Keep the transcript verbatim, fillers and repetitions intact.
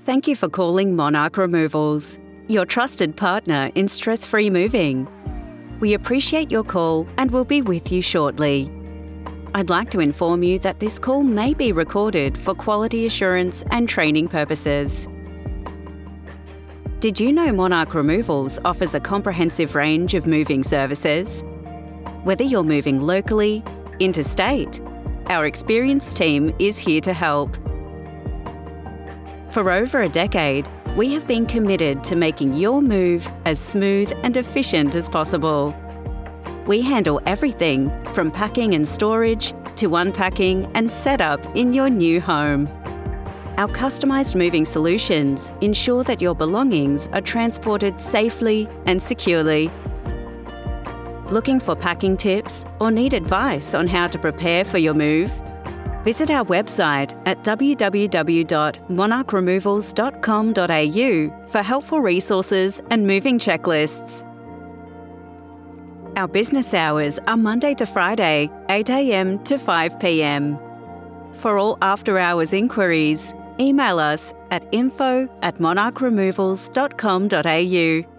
Thank you for calling Monarch Removals, your trusted partner in stress-free moving. We appreciate your call and will be with you shortly. I'd like to inform you that this call may be recorded for quality assurance and training purposes. Did you know Monarch Removals offers a comprehensive range of moving services? Whether you're moving locally, interstate, our experienced team is here to help. For over a decade, we have been committed to making your move as smooth and efficient as possible. We handle everything from packing and storage to unpacking and setup in your new home. Our customised moving solutions ensure that your belongings are transported safely and securely. Looking for packing tips or need advice on how to prepare for your move? Visit our website at w w w dot monarch removals dot com dot a u for helpful resources and moving checklists. Our business hours are Monday to Friday, eight a m to five p m. For all after-hours inquiries, email us at info at monarch removals dot com dot a u.